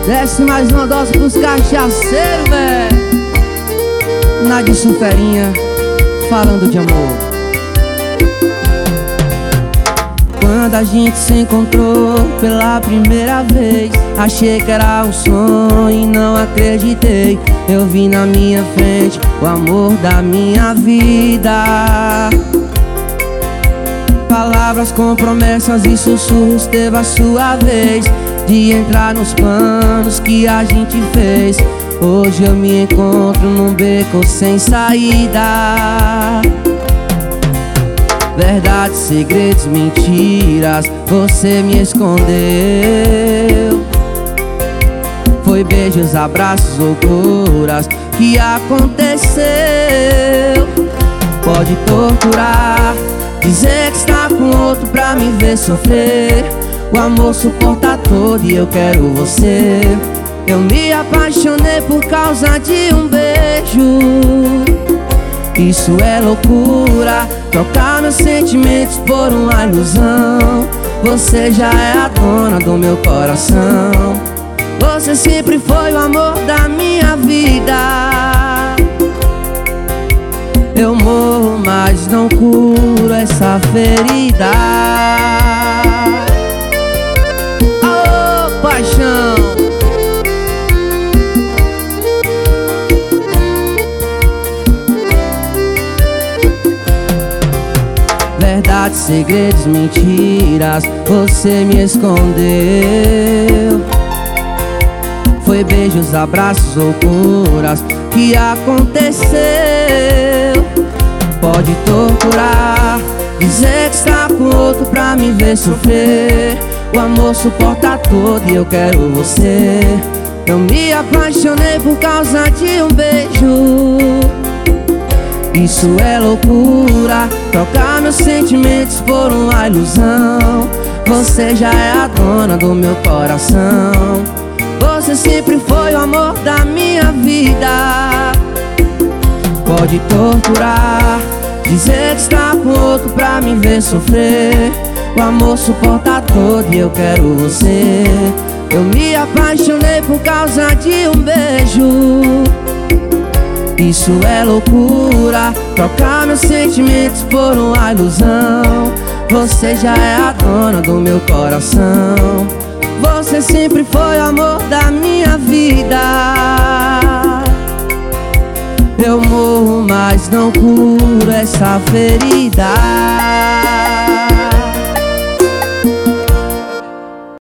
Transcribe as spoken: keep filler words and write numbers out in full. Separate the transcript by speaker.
Speaker 1: Desce mais uma dose pros cachaceiros, véi. Nádia Suferinha, falando de amor. Quando a gente se encontrou pela primeira vez, achei que era um sonho e não acreditei. Eu vi na minha frente o amor da minha vida. Palavras com promessas e sussurros, teve a sua vez de entrar nos planos que a gente fez. Hoje eu me encontro num beco sem saída. Verdades, segredos, mentiras, você me escondeu. Foi beijos, abraços, loucuras que aconteceu. Pode torturar, dizer que está com outro pra me ver sofrer. O amor suporta todo e eu quero você. Eu me apaixonei por causa de um beijo. Isso é loucura, trocar meus sentimentos por uma ilusão. Você já é a dona do meu coração. Você sempre foi o amor da minha vida. Eu morro, mas não curo essa ferida. Oh, paixão. Verdades, segredos, mentiras, você me escondeu. Foi beijos, abraços, loucuras que aconteceu. Pode torturar, dizer que está com outro pra me ver sofrer. O amor suporta tudo e eu quero você. Eu me apaixonei por causa de um beijo. Isso é loucura, trocar meus sentimentos por uma ilusão. Você já é a dona do meu coração. Você sempre foi o amor da minha vida. Pode torturar, dizer que está com outro pra me ver sofrer. O amor suporta todo e eu quero você. Eu me apaixonei por causa de um beijo. Isso é loucura, trocar meus sentimentos por uma ilusão. Você já é a dona do meu coração. Você sempre foi o amor da minha vida. Eu morro, mas não curo essa ferida.